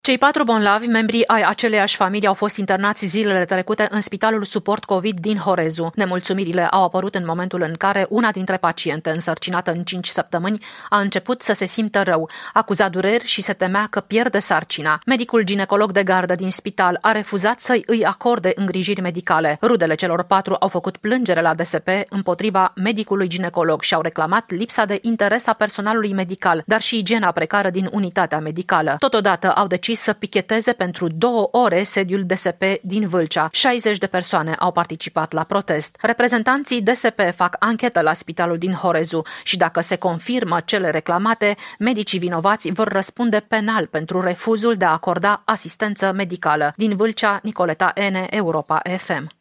Cei 4 bolnavi, membrii ai aceleiași familii, au fost internați zilele trecute în Spitalul Suport COVID din Horezu. Nemulțumirile au apărut în momentul în care una dintre paciente, însărcinată în 5 săptămâni, a început să se simtă rău, acuza dureri și se temea că pierde sarcina. Medicul ginecolog de gardă din spital a refuzat să îi acorde îngrijiri medicale. Rudele celor 4 au făcut plângere la DSP împotriva medicului ginecolog și au reclamat lipsa de interes a personalului medical, dar și igiena precară din unitatea medicală. Totodată au decis să picheteze pentru 2 ore sediul DSP din Vâlcea. 60 de persoane au participat la protest. Reprezentanții DSP fac anchetă la spitalul din Horezu și dacă se confirmă cele reclamate, medicii vinovați vor răspunde penal pentru refuzul de a acorda asistență medicală. Din Vâlcea, Nicoleta Ene, Europa FM.